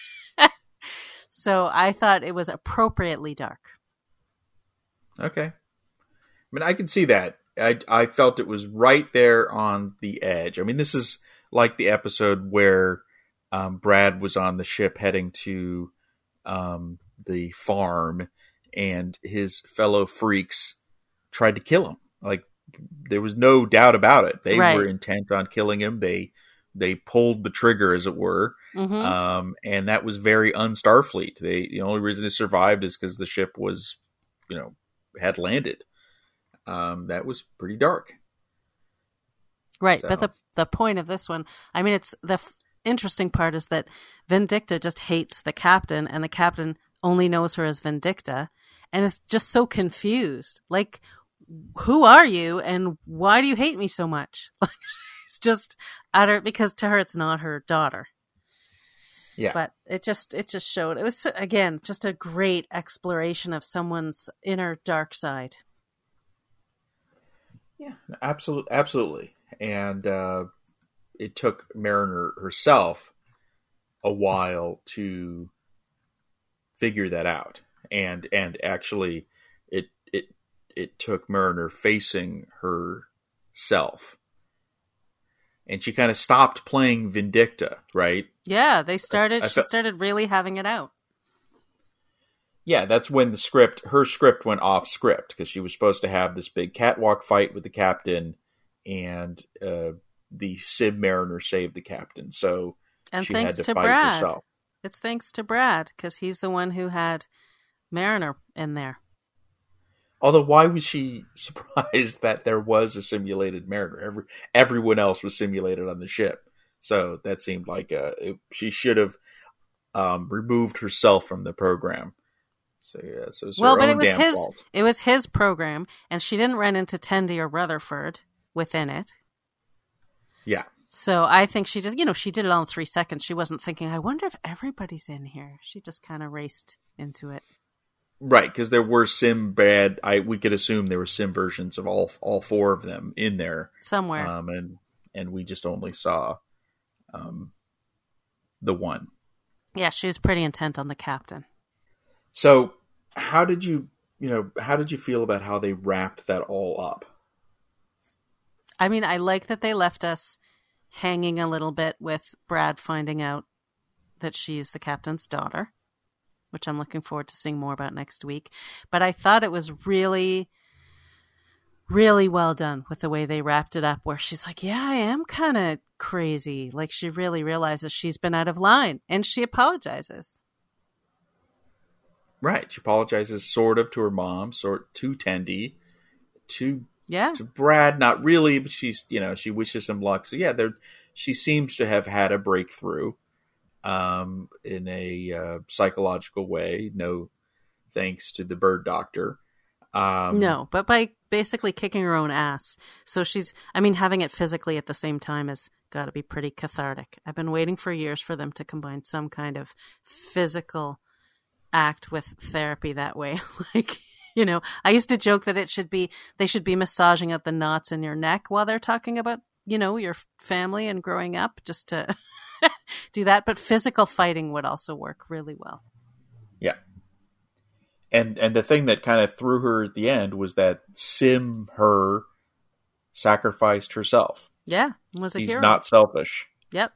so I thought it was appropriately dark. Okay. I mean, I can see that. I, I felt it was right there on the edge. I mean, this is like the episode where um, Brad was on the ship heading to um, the farm, and his fellow freaks tried to kill him. Like, there was no doubt about it. They Right. were intent on killing him. They they pulled the trigger, as it were. Mm-hmm. Um, and that was very un-Starfleet. They, the only reason it survived is because the ship was, you know, had landed. Um, that was pretty dark. Right, So- but the the point of this one, I mean, it's the f- interesting part is that Vindicta just hates the captain, and the captain only knows her as Vindicta, and is just so confused. Like, who are you, and why do you hate me so much? Like, she's just utter, because to her it's not her daughter. Yeah. But it just it just showed, it was again just a great exploration of someone's inner dark side. Yeah, absolutely, absolutely. And uh, it took Mariner herself a while to figure that out, and and actually, it it it took Mariner facing herself, and she kind of stopped playing Vindicta, right? Yeah, they started. I she fe- started really having it out. Yeah, that's when the script, her script went off script because she was supposed to have this big catwalk fight with the captain, and uh, the Sim Mariner saved the captain. So and she thanks had to, to fight Brad. herself. It's thanks to Brad because he's the one who had Mariner in there. Although, why was she surprised that there was a simulated Mariner? Every, everyone else was simulated on the ship. So that seemed like uh, it, she should have um, removed herself from the program. So yeah, so it's well, her but own it was damn his. fault. It was his program, and she didn't run into Tendi or Rutherford within it. Yeah. So I think she just, you know, she did it all in three seconds. She wasn't thinking, I wonder if everybody's in here. She just kind of raced into it. Right, because there were sim bad. I we could assume there were sim versions of all all four of them in there somewhere, um, and and we just only saw um, the one. Yeah, she was pretty intent on the captain. So, how did you, you know, how did you feel about how they wrapped that all up? I mean, I like that they left us hanging a little bit with Brad finding out that she's the captain's daughter, which I'm looking forward to seeing more about next week. But I thought it was really, really well done with the way they wrapped it up, where she's like, yeah, I am kind of crazy. Like, she really realizes she's been out of line, and she apologizes. Right. She apologizes sort of to her mom, sort to Tendi, to yeah, to Brad, not really, but she's, you know, she wishes him luck. So yeah, there she seems to have had a breakthrough um, in a uh, psychological way. No thanks to the bird doctor. Um, no, but by basically kicking her own ass. So she's, I mean, having it physically at the same time has got to be pretty cathartic. I've been waiting for years for them to combine some kind of physical act with therapy that way. Like, you know, I used to joke that it should be, they should be massaging out the knots in your neck while they're talking about, you know, your family and growing up, just to do that. But physical fighting would also work really well. Yeah. And and the thing that kind of threw her at the end was that Sim, her, sacrificed herself. Yeah, was a He's hero. not selfish. Yep.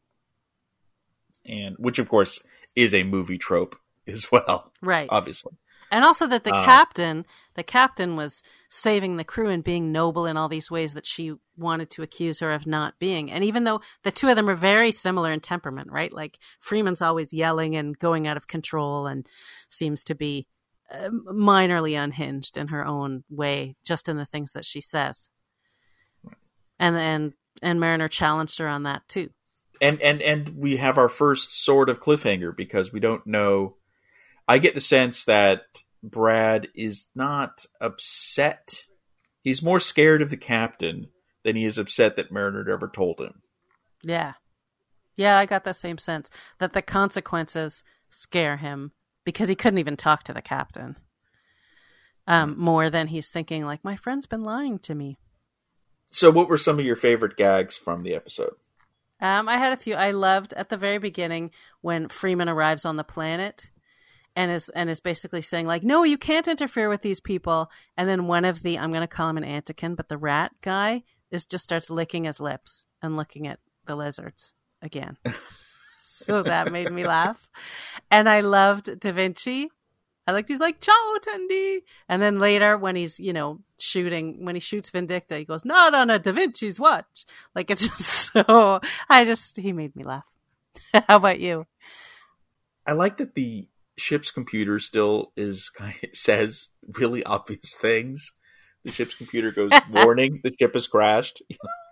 And which, of course, is a movie trope as well. Right. Obviously. And also that the Uh, captain, the captain was saving the crew and being noble in all these ways that she wanted to accuse her of not being. And even though the two of them are very similar in temperament, right? Like, Freeman's always yelling and going out of control and seems to be uh, minorly unhinged in her own way, just in the things that she says. And and and Mariner challenged her on that too. And and and we have our first sort of cliffhanger because we don't know. I get the sense that Brad is not upset. He's more scared of the captain than he is upset that Mariner ever told him. Yeah. Yeah, I got that same sense. That the consequences scare him because he couldn't even talk to the captain. Um, more than he's thinking, like, my friend's been lying to me. So what were some of your favorite gags from the episode? Um, I had a few. I loved at the very beginning when Freeman arrives on the planet and is and is basically saying, like, no, you can't interfere with these people. And then one of the, I'm going to call him an Antikin, but the rat guy is just starts licking his lips and looking at the lizards again. So that made me laugh. And I loved Da Vinci. I liked, he's like, ciao, Tendi. And then later when he's, you know, shooting, when he shoots Vindicta, he goes, not on a Da Vinci's watch. Like, it's just so, I just, he made me laugh. How about you? I like that the ship's computer still is kind of, says really obvious things. The ship's computer goes, warning, the ship has crashed.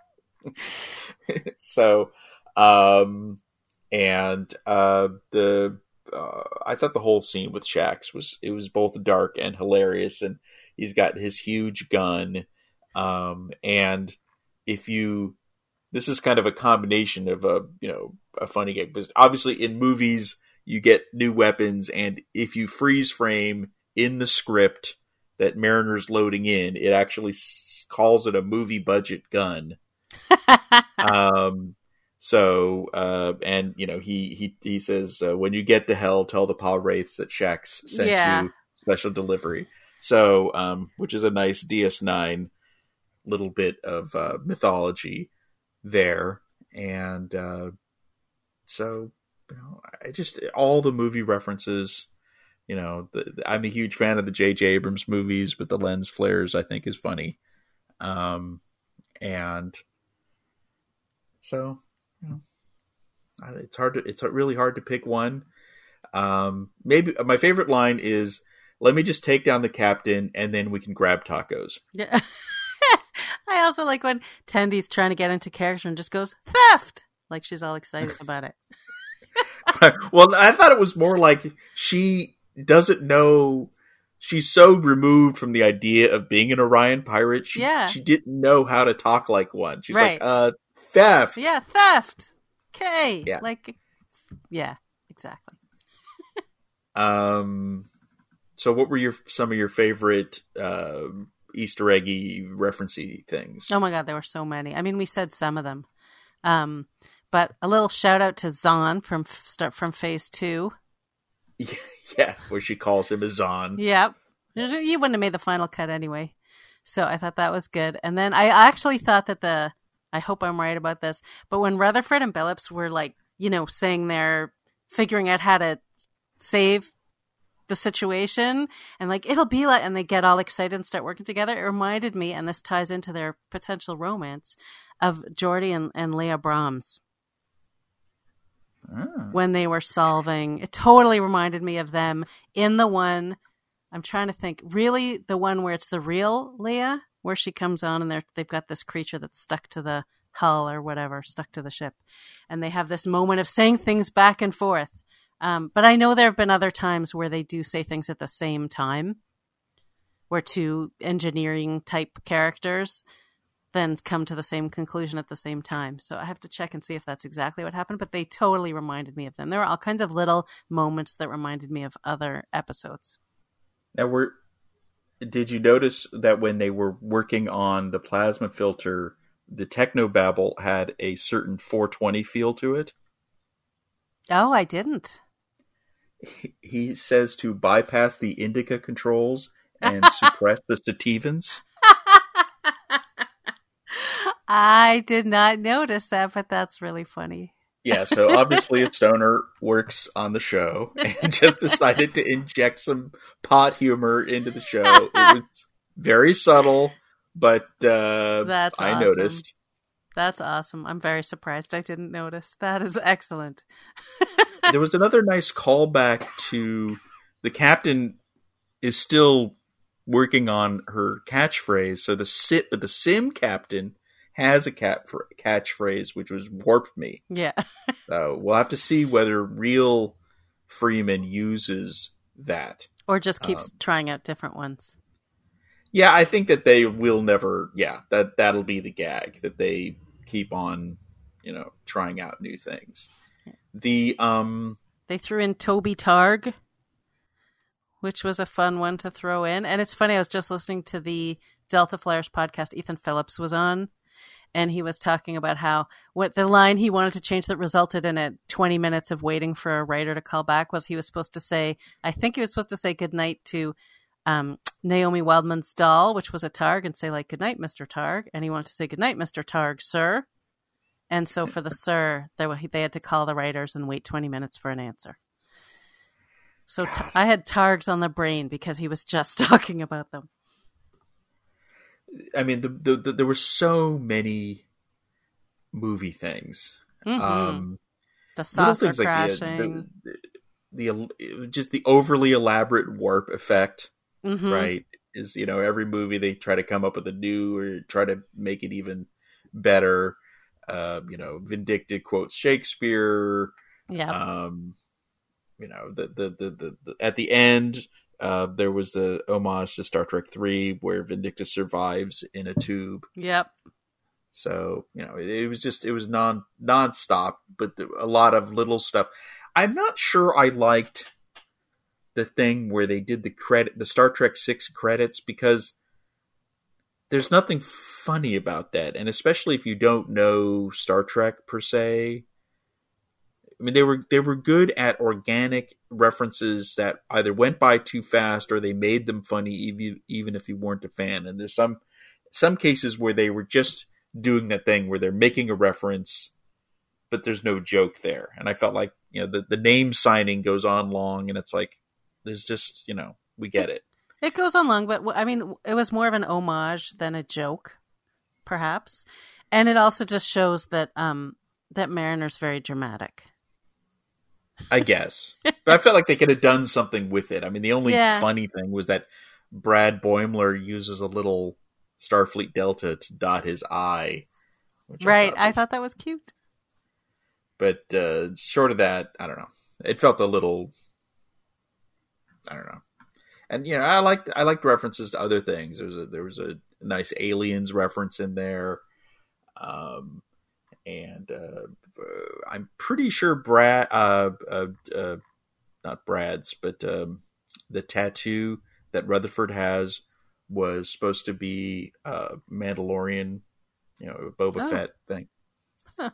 So, um, and uh, the uh, I thought the whole scene with Shax was it was both dark and hilarious, and he's got his huge gun, um, and if you this is kind of a combination of a you know a funny gag, because obviously in movies you get new weapons, and if you freeze frame in the script that Mariner's loading in, it actually s- calls it a movie budget gun. um, so, uh, and you know, he, he, he says, uh, when you get to hell, tell the Paul Wraiths that Shax sent Yeah. you special delivery. So, um, which is a nice D S nine little bit of, uh, mythology there. And, uh, so, you know, I just, all the movie references, you know, the, I'm a huge fan of the J J Abrams movies, but the lens flares I think is funny. Um, and so, you know, it's hard to, it's really hard to pick one. Um, maybe my favorite line is, "Let me just take down the captain and then we can grab tacos." Yeah. I also like when Tendy's trying to get into character and just goes, "Theft!" Like she's all excited about it. Well, I thought it was more like she doesn't know. She's so removed from the idea of being an Orion pirate. She, yeah. she didn't know how to talk like one. She's right. like, uh, theft. Yeah, theft. Okay. Yeah. Like, yeah, exactly. um, so what were your, some of your favorite, uh, Easter eggy referencey things? Oh my God, there were so many. I mean, we said some of them. Um, but a little shout out to Zahn from, start from phase two. Yeah, where she calls him a Zahn. Yep. You wouldn't have made the final cut anyway. So I thought that was good. And then I actually thought that the, I hope I'm right about this, but when Rutherford and Billups were like, you know, saying they're figuring out how to save the situation and like, it'll be like, and they get all excited and start working together. It reminded me, and this ties into their potential romance, of Geordi and, and Leah Brahms. Oh. When they were solving, it totally reminded me of them in the one, I'm trying to think, really the one where it's the real Leia, where she comes on and they're, they've got this creature that's stuck to the hull or whatever, stuck to the ship. And they have this moment of saying things back and forth. Um, but I know there have been other times where they do say things at the same time, where two engineering type characters then come to the same conclusion at the same time. So I have to check and see if that's exactly what happened, but they totally reminded me of them. There were all kinds of little moments that reminded me of other episodes. Now, were, did you notice that when they were working on the plasma filter, the technobabble had a certain four twenty feel to it? Oh, I didn't. He, he says to bypass the indica controls and suppress the sativans. I did not notice that, but that's really funny. Yeah, so obviously a stoner works on the show and just decided to inject some pot humor into the show. It was very subtle, but uh, that's I awesome. noticed. That's awesome. I'm very surprised I didn't notice. That is excellent. There was another nice callback to the captain is still working on her catchphrase. So the sit, but the sim captain has a cat for catchphrase, which was "warp me." Yeah. So we'll have to see whether real Freeman uses that. Or just keeps um, trying out different ones. Yeah, I think that they will never, yeah, that, that'll be the gag, that they keep on, you know, trying out new things. Yeah. The, um... They threw in Toby Targ, which was a fun one to throw in. And it's funny, I was just listening to the Delta Flyers podcast Ethan Phillips was on, and he was talking about how what the line he wanted to change that resulted in a twenty minutes of waiting for a writer to call back was he was supposed to say, I think he was supposed to say goodnight to um, Naomi Wildman's doll, which was a Targ, and say like, "Goodnight, Mister Targ." And he wanted to say, "Goodnight, Mister Targ, sir." And so for the sir, they, were, they had to call the writers and wait twenty minutes for an answer. So t- I had Targs on the brain because he was just talking about them. I mean, the, the, the, there were so many movie things. Mm-hmm. Um, the saucer like crashing. The, the, the, just the overly elaborate warp effect, mm-hmm. right? Is, you know, every movie they try to come up with a new or try to make it even better. Uh, you know, Vindicta quotes Shakespeare. Yeah. Um, you know, the, the, the, the, the at the end, Uh, there was a homage to Star Trek three where Vindicta survives in a tube. Yep. So, you know, it, it was just, it was non, nonstop, but a lot of little stuff. I'm not sure I liked the thing where they did the credit, the Star Trek six credits, because there's nothing funny about that. And especially if you don't know Star Trek per se. I mean, they were they were good at organic references that either went by too fast or they made them funny, even even if you weren't a fan. And there's some some cases where they were just doing that thing where they're making a reference, but there's no joke there. And I felt like, you know, the, the name signing goes on long, and it's like, There's just, you know, we get it. It goes on long, but I mean, it was more of an homage than a joke, perhaps. And it also just shows that um, that Mariner's very dramatic. I guess. But I felt like they could have done something with it. I mean, the only Yeah. funny thing was that Brad Boimler uses a little Starfleet Delta to dot his I. Which Right. I thought, I was, thought that was cute. But uh, short of that, I don't know. It felt a little... I don't know. And, you know, I liked I liked references to other things. There was a, there was a nice Aliens reference in there. Um, and uh, uh, I'm pretty sure Brad, uh, uh, uh, not Brad's, but um, the tattoo that Rutherford has was supposed to be a Mandalorian, you know, a Boba Oh. Fett thing. Huh.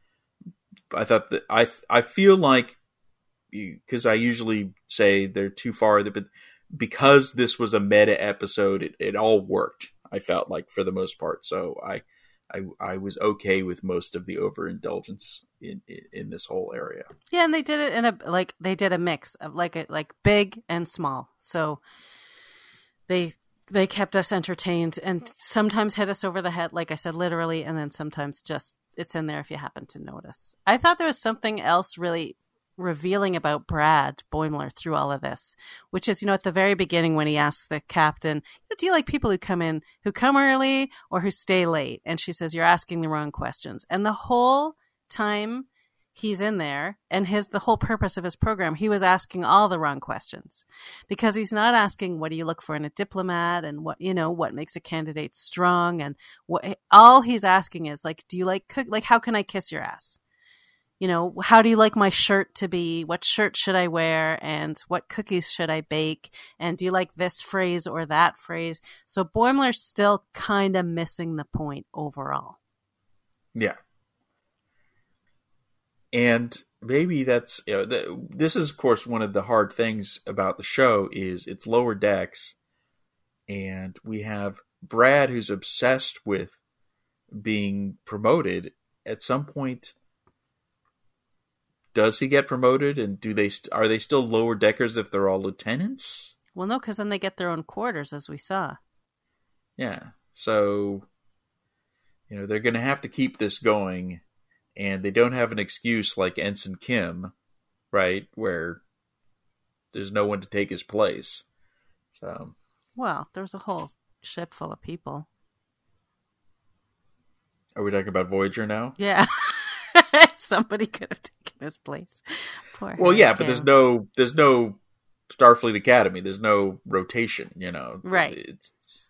I thought that I I feel like, because I usually say they're too far, but because this was a meta episode, it, it all worked. I felt like for the most part, so I, I, I was okay with most of the overindulgence in, in in this whole area. Yeah, and they did it in a like they did a mix of like a, like big and small. So they they kept us entertained and sometimes hit us over the head, like I said, literally, and then sometimes just it's in there if you happen to notice. I thought there was something else really revealing about Brad Boimler through all of this, which is, you know, at the very beginning when he asks the captain, do you like people who come in, who come early or who stay late? And she says, you're asking the wrong questions. And the whole time he's in there and his, the whole purpose of his program, he was asking all the wrong questions because he's not asking, what do you look for in a diplomat? And what, you know, what makes a candidate strong? And what, all he's asking is like, do you like cook? Like, how can I kiss your ass? You know, how do you like my shirt to be? What shirt should I wear? And what cookies should I bake? And do you like this phrase or that phrase? So Boimler's still kind of missing the point overall. Yeah. And maybe that's, you know, the, this is, of course, one of the hard things about the show is it's Lower Decks. And we have Brad, who's obsessed with being promoted. At some point, does he get promoted, and do they st- are they still lower deckers if they're all lieutenants? Well, no, because then they get their own quarters, as we saw. Yeah, so you know they're going to have to keep this going, and they don't have an excuse like Ensign Kim, right, where there's no one to take his place. So, well, there's a whole ship full of people. Are we talking about Voyager now? Yeah. Somebody could have taken his place. Poor Well, Harry yeah, but Kim. there's no there's no Starfleet Academy. There's no rotation, you know. Right. It's,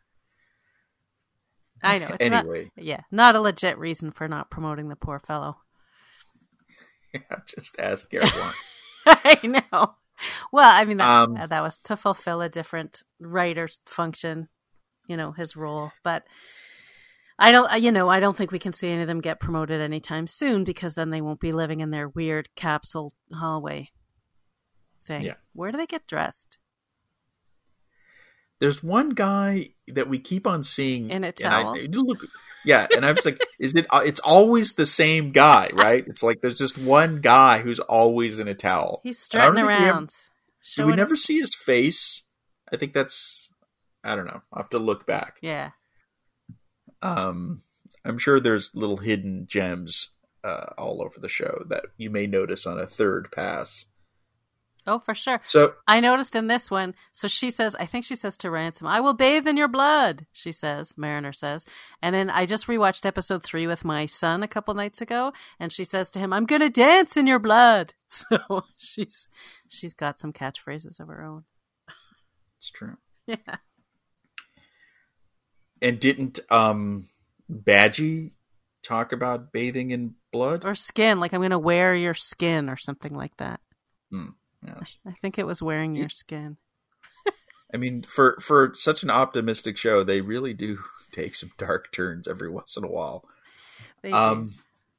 I know. It's anyway. Not, yeah, not a legit reason for not promoting the poor fellow. Yeah, just ask Garrett. I know. Well, I mean, that, Um, that was to fulfill a different writer's function, you know, his role. But I don't, you know, I don't think we can see any of them get promoted anytime soon because then they won't be living in their weird capsule hallway thing. Yeah. Where do they get dressed? There's one guy that we keep on seeing In a and towel. I, I do look, yeah, and I was like, is it? It's always the same guy, right? It's like there's just one guy who's always in a towel. He's And I don't strutting think we ever- around. Do showing we never his- see his face? I think that's. I don't know. I'll have to look back. Yeah. Um, I'm sure there's little hidden gems uh, all over the show that you may notice on a third pass. Oh, for sure. So I noticed in this one, so she says, I think she says to Ransom, I will bathe in your blood, she says, Mariner says. And then I just rewatched episode three with my son a couple nights ago, and she says to him, I'm going to dance in your blood. So she's she's got some catchphrases of her own. it's true. Yeah. And didn't um, Badgie talk about bathing in blood? Or skin, like I'm going to wear your skin or something like that. Hmm, yes. I think it was wearing your skin. I mean, for, for such an optimistic show, they really do take some dark turns every once in a while. They do. Um,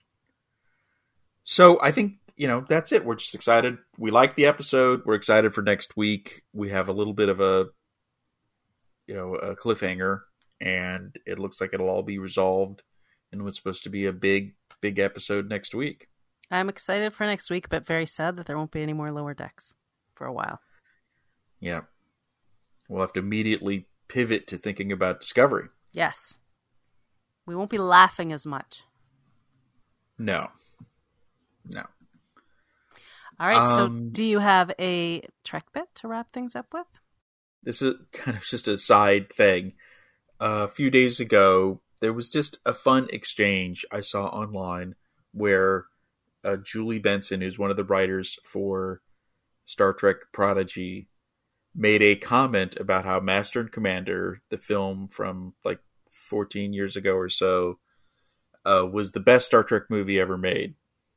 so I think, you know, that's it. We're just excited. We like the episode. We're excited for next week. We have a little bit of a, you know, a cliffhanger, and it looks like it'll all be resolved in what's supposed to be a big, big episode next week. I'm excited for next week, but very sad that there won't be any more Lower Decks for a while. Yeah. We'll have to immediately pivot to thinking about Discovery. Yes. We won't be laughing as much. No. No. All right, Um, so do you have a Trek bit to wrap things up with? This is kind of just a side thing. Uh, a few days ago, there was just a fun exchange I saw online where uh, Julie Benson, who's one of the writers for Star Trek Prodigy, made a comment about how Master and Commander, the film from like fourteen years ago or so, uh, was the best Star Trek movie ever made.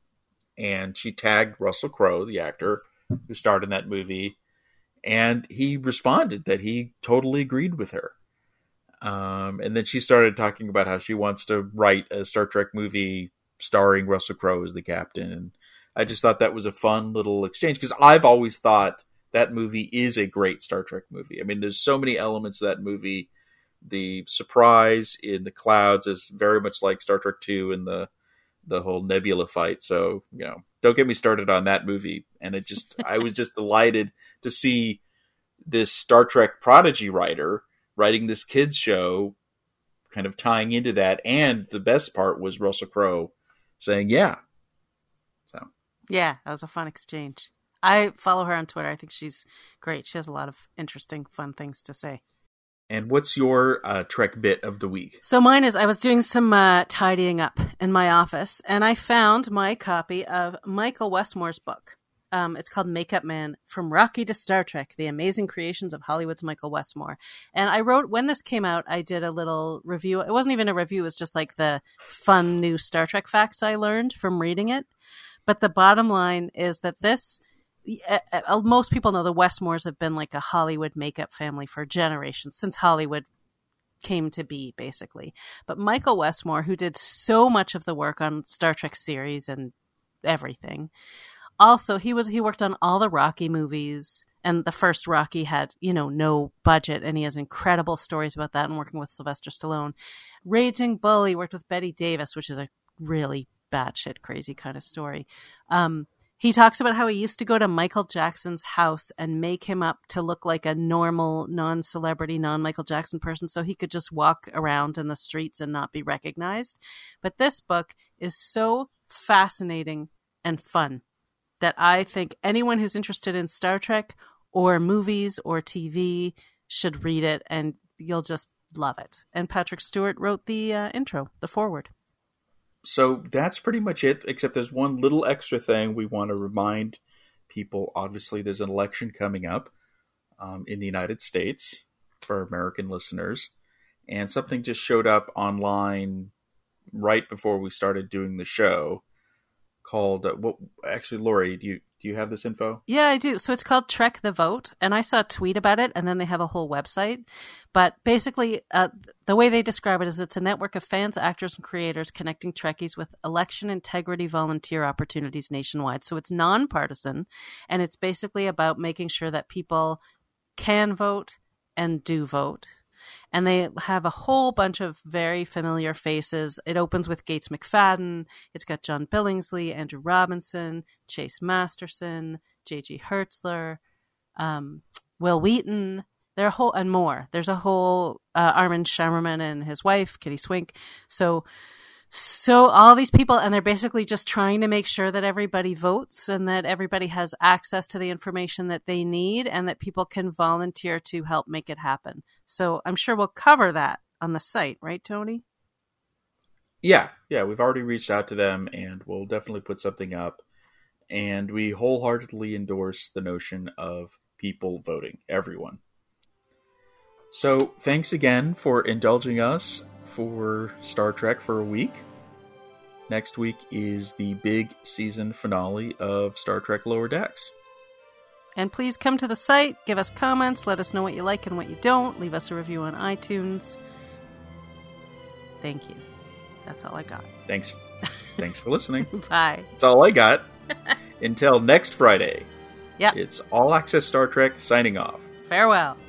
And she tagged Russell Crowe, the actor who starred in that movie, and he responded that he totally agreed with her. Um, and then she started talking about how she wants to write a Star Trek movie starring Russell Crowe as the captain. And I just thought that was a fun little exchange, because I've always thought that movie is a great Star Trek movie. I mean, there's so many elements of that movie. The surprise in the clouds is very much like Star Trek two and the the whole Nebula fight. So, you know, don't get me started on that movie. And it just, I was just delighted to see this Star Trek Prodigy writer writing this kids show, kind of tying into that. And the best part was Russell Crowe saying, yeah. So, yeah, that was a fun exchange. I follow her on Twitter. I think she's great. She has a lot of interesting, fun things to say. And what's your uh, Trek bit of the week? So mine is, I was doing some uh, tidying up in my office, and I found my copy of Michael Westmore's book. Um, it's called Makeup Man, From Rocky to Star Trek, The Amazing Creations of Hollywood's Michael Westmore. And I wrote, when this came out, I did a little review. It wasn't even a review. It was just like the fun new Star Trek facts I learned from reading it. But the bottom line is that this... most people know the Westmores have been like a Hollywood makeup family for generations, since Hollywood came to be, basically. But Michael Westmore, who did so much of the work on Star Trek series and everything, also he was he worked on all the Rocky movies, and the first Rocky had, you know, no budget, and he has incredible stories about that, and working with Sylvester Stallone. Raging Bull, he worked with Bette Davis, which is a really batshit crazy kind of story. Um, He talks about how he used to go to Michael Jackson's house and make him up to look like a normal, non-celebrity, non-Michael Jackson person so he could just walk around in the streets and not be recognized. But this book is so fascinating and fun that I think anyone who's interested in Star Trek or movies or T V should read it, and you'll just love it. And Patrick Stewart wrote the uh, intro, the foreword. So that's pretty much it, except there's one little extra thing we want to remind people. Obviously, there's an election coming up um, in the United States for American listeners. And something just showed up online right before we started doing the show called, uh, what, actually, Lori, do you do you have this info? Yeah, I do. So it's called Trek the Vote, and I saw a tweet about it, and then they have a whole website. But basically, uh, the way they describe it is it's a network of fans, actors, and creators connecting Trekkies with election integrity volunteer opportunities nationwide. So it's nonpartisan, and it's basically about making sure that people can vote and do vote. And they have a whole bunch of very familiar faces. It opens with Gates McFadden. It's got John Billingsley, Andrew Robinson, Chase Masterson, J G Hertzler, um, Will Wheaton. There are a whole and more. There's a whole uh, Armin Shimmerman and his wife, Kitty Swink. So, so all these people, and they're basically just trying to make sure that everybody votes and that everybody has access to the information that they need, and that people can volunteer to help make it happen. So I'm sure we'll cover that on the site, right, Tony? Yeah, yeah, we've already reached out to them, and we'll definitely put something up. And we wholeheartedly endorse the notion of people voting, everyone. So thanks again for indulging us for Star Trek for a week. Next week is the big season finale of Star Trek Lower Decks. And please come to the site, give us comments, let us know what you like and what you don't, leave us a review on iTunes. Thank you. That's all I got. Thanks. Thanks for listening. Bye. That's all I got. Until next Friday. Yep. It's All Access Star Trek signing off. Farewell.